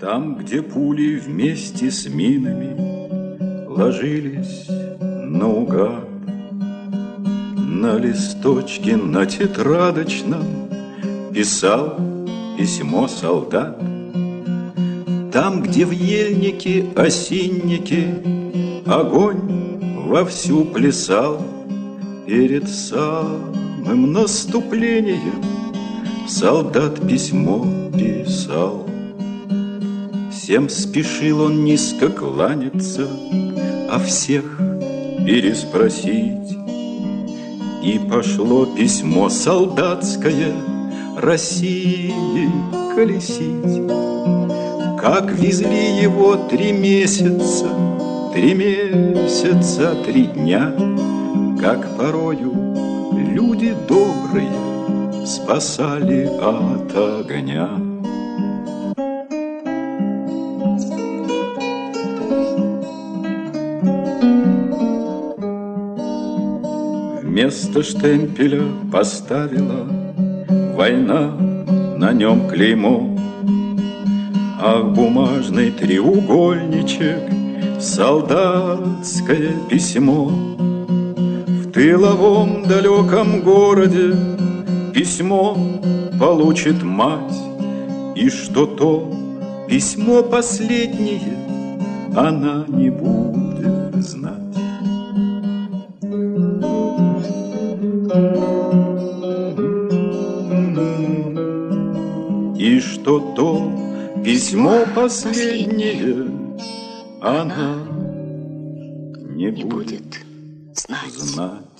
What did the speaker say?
Там, где пули вместе с минами ложились наугад, на листочке, на тетрадочном писал письмо солдат. Там, где в ельнике, осиннике огонь вовсю плясал, перед самым наступлением солдат письмо писал. Всем спешил он низко кланяться, а всех переспросить. И пошло письмо солдатское Россией колесить. Как везли его 3 месяца, 3 месяца, 3 дня, как порою люди добрые спасали от огня. Вместо штемпеля поставила война на нем клеймо, а бумажный треугольничек солдатское письмо. В тыловом далеком городе письмо получит мать, и что то письмо последнее она не будет знать. И что то письмо последнее она не будет знать.